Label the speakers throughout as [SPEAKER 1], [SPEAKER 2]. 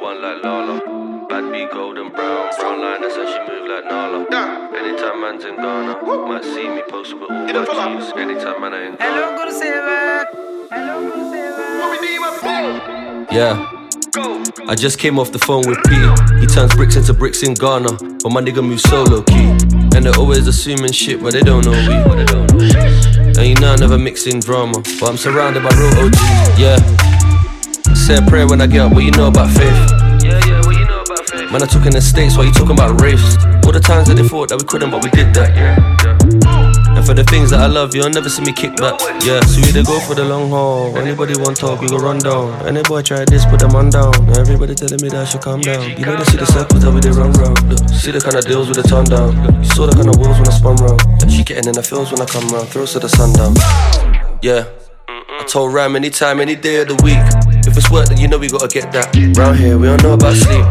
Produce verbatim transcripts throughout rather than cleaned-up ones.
[SPEAKER 1] one like Lala. Bad B golden brown, brown line, that's how she move like Nala. Anytime man's in Ghana, might see me post with all my G's. Anytime man ain't in Ghana.
[SPEAKER 2] Hello, good saver. Hello, good saver.
[SPEAKER 1] Yeah. I just came off the phone with P. He turns bricks into bricks in Ghana, but my nigga moves solo key. And they're always assuming shit, but they don't know we. But they don't know. And you know I never mix in drama, but I'm surrounded by real O Gs. Yeah. Say a prayer when I get up, what you know about faith? Yeah, yeah, what you know about faith? Man, I took in the States, why you talking about race? All the times that they thought that we couldn't, but we did that, yeah, yeah. And for the things that I love, you'll never see me kick back. Yeah, so we either go for the long haul. Anybody want talk, we go run down. Any boy try this, put them on down. Everybody telling me that I should calm down. You know they see the circles that we they run round. Look, see the kind of deals with the turn down. You saw the kind of wheels when I spun round. She getting in the fields when I come round. Throws to the sun down. Yeah, I told Ram anytime, any day of the week. If it's work, then you know we gotta get that. Round here, we don't know about sleep.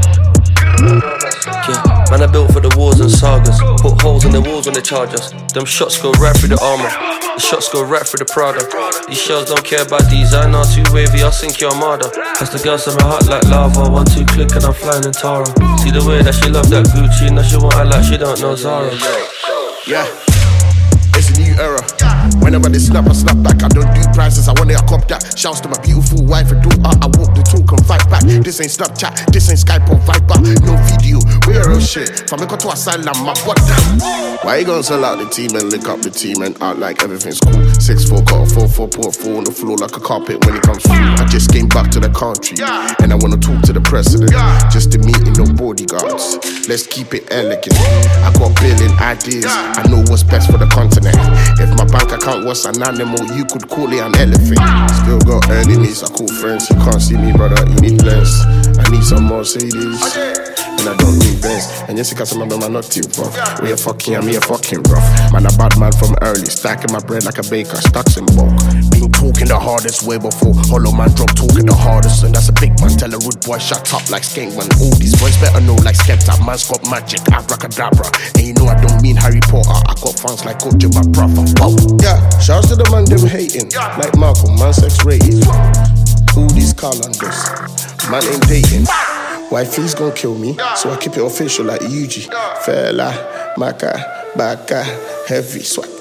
[SPEAKER 1] Yeah, man, I built for the wars and sagas. Put holes in the walls when they charge us. Them shots go right through the armor. The shots go right through the Prada. These shells don't care about design. Not too wavy, I'll sink your mother. Cause the girls in my heart like lava. One, two, click and I'm flying in Tara. See the way that she love that Gucci. Now she want act like she don't know Zara.
[SPEAKER 3] Yeah, it's a new era. Whenever they snap, I snap back. I don't do prices, I want it, I cop that. Shouts to my beautiful wife and daughter. I walk the talk and fight back. This ain't Snapchat, this ain't Skype or Viber. No video, we're real shit. From me go to asylum, my butt down. Why you gonna sell out the team and link up the team and act like everything's cool? six four, got a four four, put a four on the floor like a carpet when it comes through. I just came back to the country and I wanna talk to the president. Just a meeting, no bodyguards. Let's keep it elegant. I got billion ideas, I know what's best for the continent. If my bank account was an animal, you could call it an elephant. Still got enemies, I call friends. You can't see me, brother, you need lens. I need some Mercedes, and I don't need Benz. And yes, you can remember my not too rough. We a fucking, I'm here fucking rough. Man, a bad man from early, stacking my bread like a baker, stacks in bulk. Been talking the hardest way before. Hollow man drop talking the hardest, and that's a big man. Tell a rude boy shut up like Skankman. All these boys better know like Skepta. Man's got magic, abracadabra. And you know I don't mean Harry Potter. I got fans like Coach my brother. Whoa. Yeah, shouts to the man them hating, like Malcolm, man sex rated. All these Carlanders, man ain't dating. Wifey's gon' kill me, so I keep it official like U G. Fella, Maka, Baka, heavy swag.